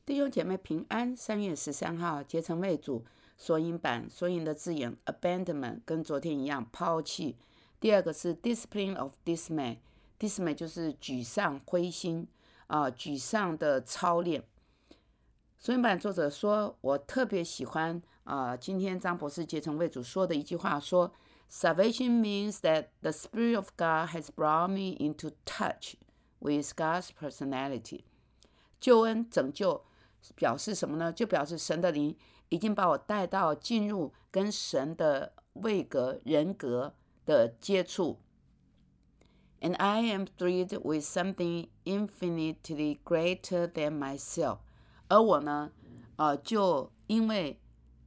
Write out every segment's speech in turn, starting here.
弟兄姐妹平安。3月13号，结成为主索引版索引的字眼 abandonment 跟昨天一样，抛弃。第二个是 discipline of dismay 就是沮丧、灰心沮丧的操练。索引版作者说，我特别喜欢今天张博士结成为主说的一句话，说 Salvation means that the Spirit of God has brought me into touch with God's personality。 救恩拯救表示什么呢？就表示神的灵已经把我带到进入跟神的位格人格的接触。And I am thrilled with something infinitely greater than myself。 而我呢就因为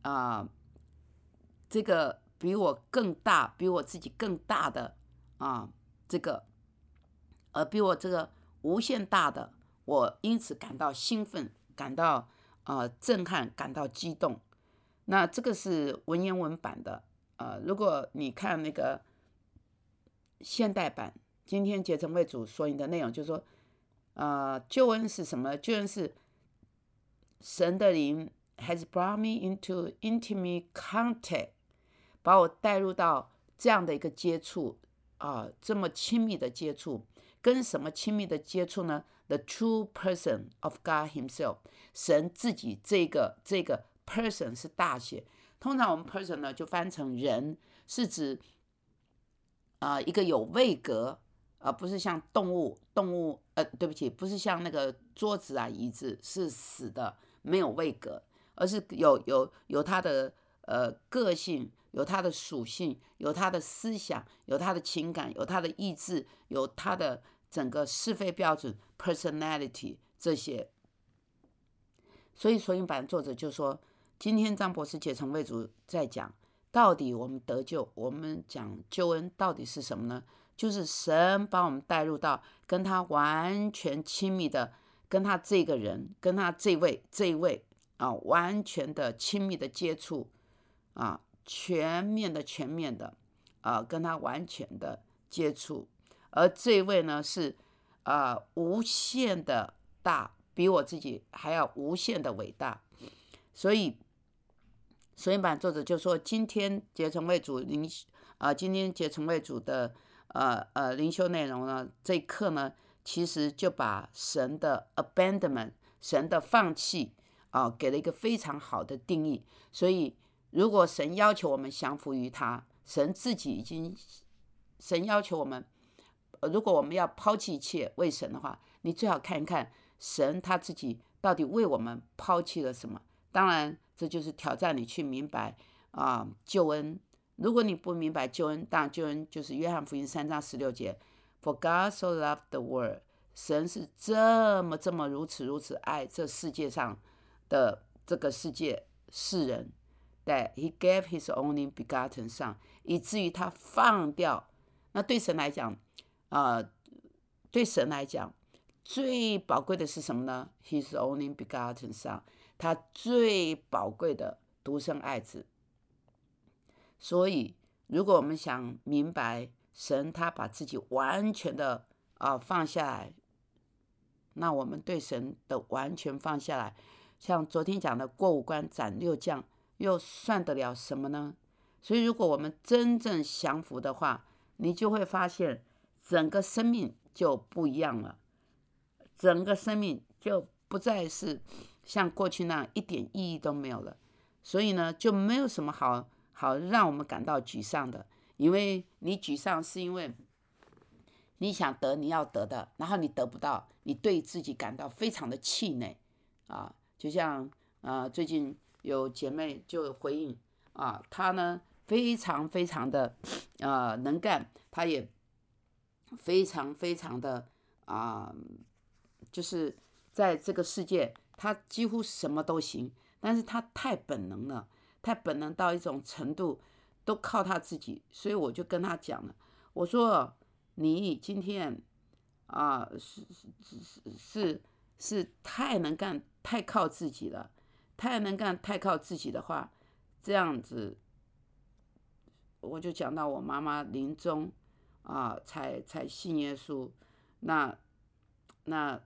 这个比我更大，比我自己更大的这个比我这个无限大的，我因此感到兴奋，感到震撼，感到激动。那这个是文言文版的。如果你看那个现代版，今天结成为主所引的内容，就是说救恩是什么？救恩是神的灵 has brought me into intimate contact， 把我带入到这样的一个接触这么亲密的接触。跟什么亲密的接触呢？ The true person of God himself， 神自己这个 person 是大写。通常我们 person 呢就翻成人，是指一个有位格不是像动物对不起，不是像那个桌子椅子是死的没有位格，而是有它的个性，有它的属性，有它的思想，有它的情感，有它的意志，有它的整个是非标准 personality 这些。所以索引版作者就说，今天张博士结成为主在讲，到底我们得救，我们讲救恩到底是什么呢？就是神把我们带入到跟他完全亲密的，跟他这个人，跟他这一位完全的亲密的接触全面的跟他完全的接触。而这一位呢是无限的大，比我自己还要无限的伟大。所以索引版作者就说，今天结成为主今天结成为主的灵修内容呢，这一课呢其实就把神的 abandonment 神的放弃给了一个非常好的定义。所以如果神要求我们降服于他，神自己已经神要求我们如果我们要抛弃一切为神的话，你最好看一看神他自己到底为我们抛弃了什么。当然这就是挑战你去明白救恩。如果你不明白救恩，当然救恩就是约翰福音3章16节 For God so loved the world， 神是这么如此爱这世界上的这个世界世人， that he gave his only begotten son， 以至于他放掉。那对神来讲最宝贵的是什么呢？ His only begotten son， 他最宝贵的独生爱子。所以如果我们想明白神他把自己完全的放下来，那我们对神的完全放下来，像昨天讲的过五关斩六将，又算得了什么呢？所以如果我们真正降服的话，你就会发现整个生命就不一样了，整个生命就不再是像过去那样一点意义都没有了。所以呢就没有什么好让我们感到沮丧的。因为你沮丧是因为你想得你要得的，然后你得不到，你对自己感到非常的气馁就像最近有姐妹就回应她呢非常的能干，她也非常的就是在这个世界她几乎什么都行，但是她太本能了，太本能到一种程度都靠她自己。所以我就跟她讲了，我说你今天是太能干太靠自己了，太能干太靠自己的话，这样子我就讲到我妈妈临终才信耶稣。那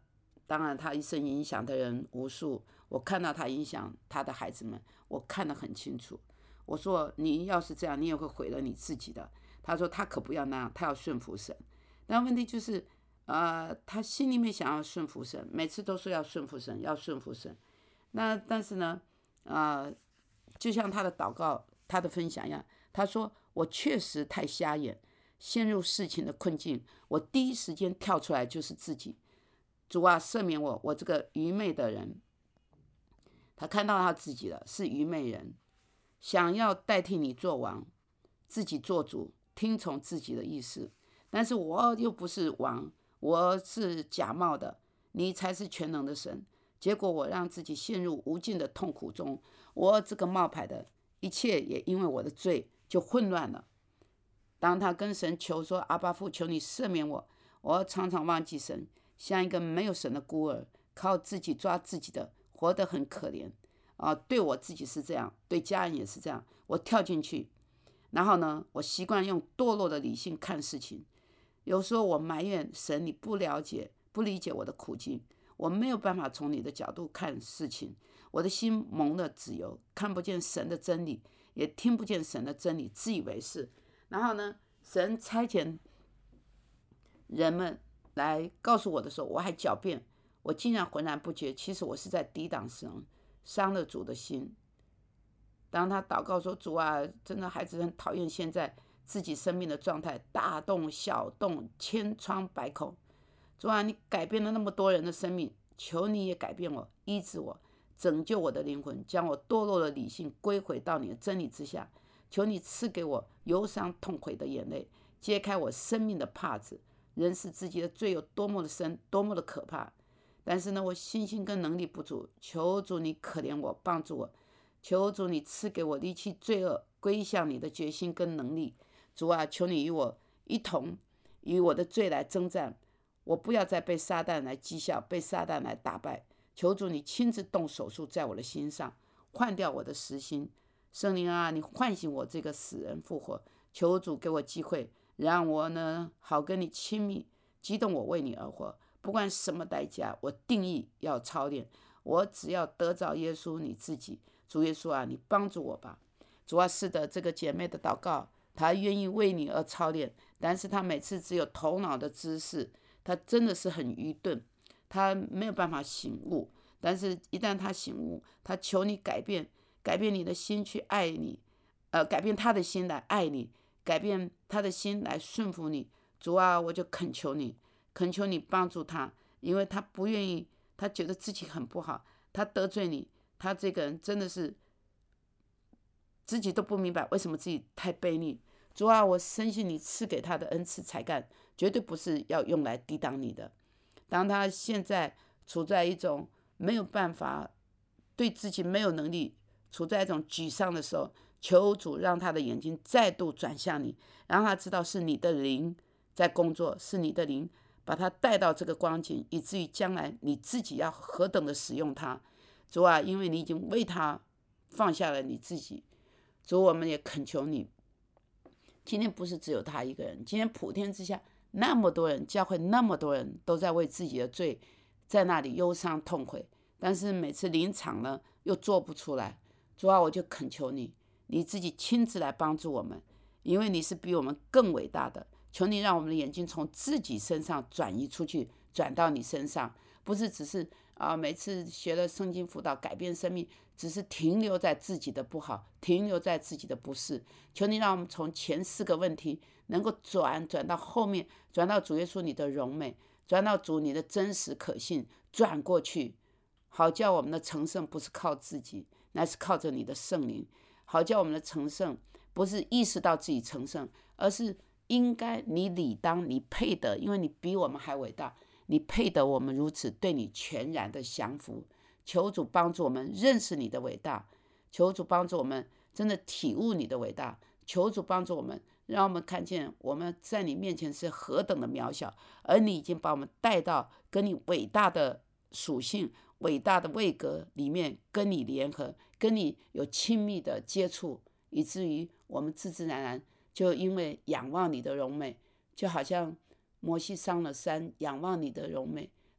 当然他一生影响的人无数，我看到他影响他的孩子们，我看得很清楚。我说你要是这样，你也会毁了你自己的。他说他可不要那样，他要顺服神。但问题就是，他心里面想要顺服神，每次都说要顺服神，要顺服神。但是呢，就像他的祷告、他的分享一样，他说我确实太瞎眼，陷入事情的困境，我第一时间跳出来就是自己。主啊，赦免我，我这个愚昧的人。他看到他自己了，是愚昧人，想要代替你做王，自己做主，听从自己的意思。但是我又不是王，我是假冒的，你才是全能的神。结果我让自己陷入无尽的痛苦中，我这个冒牌的，一切也因为我的罪就混乱了。当他跟神求说：“阿爸父，求你赦免我，我常常忘记神，像一个没有神的孤儿，靠自己抓自己的，活得很可怜。”对我自己是这样，对家人也是这样。我跳进去，然后呢，我习惯用堕落的理性看事情。有时候我埋怨神，你不了解、不理解我的苦境，我没有办法从你的角度看事情。我的心蒙了脂油，看不见神的真理，也听不见神的真理，自以为是。然后呢，神差遣人们来告诉我的时候，我还狡辩，我竟然浑然不觉。其实我是在抵挡神，伤了主的心。当他祷告说：“主啊，真的孩子很讨厌现在自己生命的状态，大洞小洞，千疮百孔。主啊，你改变了那么多人的生命，求你也改变我，医治我，拯救我的灵魂，将我堕落的理性归回到你的真理之下。求你赐给我忧伤痛悔的眼泪，揭开我生命的帕子，认识自己的罪有多么的深，多么的可怕。但是呢，我信心跟能力不足，求主你可怜我，帮助我。求主你赐给我离弃罪恶、归向你的决心跟能力。主啊，求你与我一同，与我的罪来征战。我不要再被撒旦来讥笑，被撒旦来打败。求主你亲自动手术在我的心上，换掉我的实心。圣灵啊，你唤醒我这个死人复活。求主给我机会，让我呢好跟你亲密，激动我为你而活。不管什么代价，我定义要操练。我只要得着耶稣你自己。主耶稣啊，你帮助我吧。主啊，是的，这个姐妹的祷告，她愿意为你而操练，但是她每次只有头脑的知识，她真的是很愚钝，她没有办法醒悟。但是，一旦她醒悟，她求你改变你的心去爱你，改变她的心来爱你，改变她的心来顺服你。主啊，我就恳求你，恳求你帮助她，因为她不愿意，她觉得自己很不好，她得罪你。他这个人真的是自己都不明白为什么自己太悖逆。主啊，我深信你赐给他的恩赐才干，绝对不是要用来抵挡你的。当他现在处在一种没有办法，对自己没有能力，处在一种沮丧的时候，求主让他的眼睛再度转向你，让他知道是你的灵在工作，是你的灵把他带到这个光景，以至于将来你自己要何等的使用他。主啊，因为你已经为他放下了你自己，主，我们也恳求你。今天不是只有他一个人，今天普天之下那么多人，教会那么多人都在为自己的罪在那里忧伤痛悔，但是每次临场呢又做不出来。主啊，我就恳求你，你自己亲自来帮助我们，因为你是比我们更伟大的。求你让我们的眼睛从自己身上转移出去，转到你身上，不是只是每次学了圣经辅导改变生命，只是停留在自己的不好，停留在自己的不是。求你让我们从前4个问题能够转到后面，转到主耶稣你的荣美，转到主你的真实可信，转过去，好叫我们的成圣不是靠自己，乃是靠着你的圣灵。好叫我们的成圣不是意识到自己成圣，而是应该你理当你配得，因为你比我们还伟大，你配得我们如此对你全然的降服。求主帮助我们认识你的伟大，求主帮助我们真的体悟你的伟大，求主帮助我们，让我们看见我们在你面前是何等的渺小，而你已经把我们带到跟你伟大的属性、伟大的位格里面，跟你联合，跟你有亲密的接触，以至于我们自自然然就因为仰望你的荣美，就好像摩西上了山仰望你的荣美，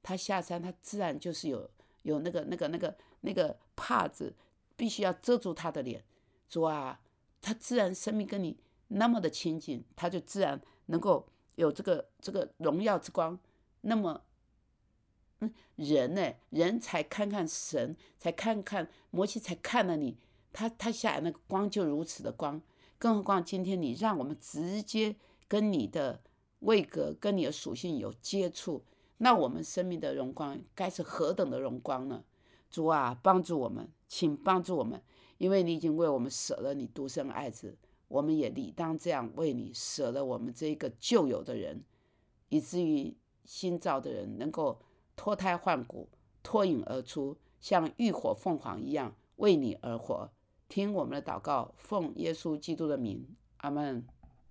他下山，他自然就是有那个帕子，必须要遮住他的脸。主啊，他自然生命跟你那么的亲近，他就自然能够有这个荣耀之光。那么人呢，人才看看神，才看看摩西，才看了你，他下来那个光就如此的光，更何况今天你让我们直接跟你的位格、跟你的属性有接触，那我们生命的荣光该是何等的荣光呢？主啊，帮助我们，请帮助我们，因为你已经为我们舍了你独生爱子，我们也理当这样为你舍了我们这个旧有的人，以至于新造的人能够脱胎换骨，脱颖而出，像浴火凤凰一样为你而活。听我们的祷告，奉耶稣基督的名，阿们。